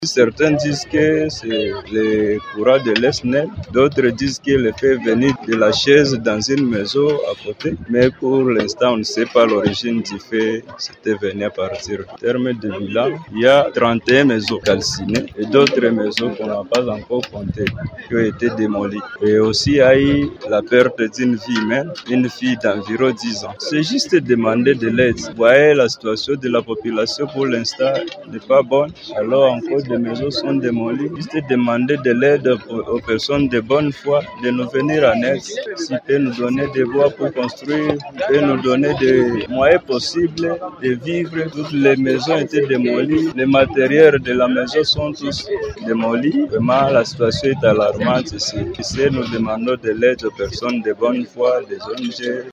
Certains disent que c'est le courant de l'ESNEL, d'autres disent que le fait venir de la chaise dans une maison à côté, mais pour l'instant on ne sait pas l'origine du fait, c'était venu à partir. En termes de bilan, il y a 31 maisons calcinées et d'autres maisons qu'on n'a pas encore comptées, qui ont été démolies. Et aussi il y a eu la perte d'une vie humaine, une fille d'environ 10 ans. C'est juste demander de l'aide. Vous voyez, la situation de la population pour l'instant n'est pas bonne, alors encore des maisons sont démolies. Juste demander de l'aide aux personnes de bonne foi de nous venir en aide. S'ils peuvent nous donner des voies pour construire, peuvent nous donner des moyens possibles de vivre. Toutes les maisons étaient démolies, les matériels de la maison sont tous démolis. Vraiment, la situation est alarmante ici. Nous demandons de l'aide aux personnes de bonne foi, des ONG.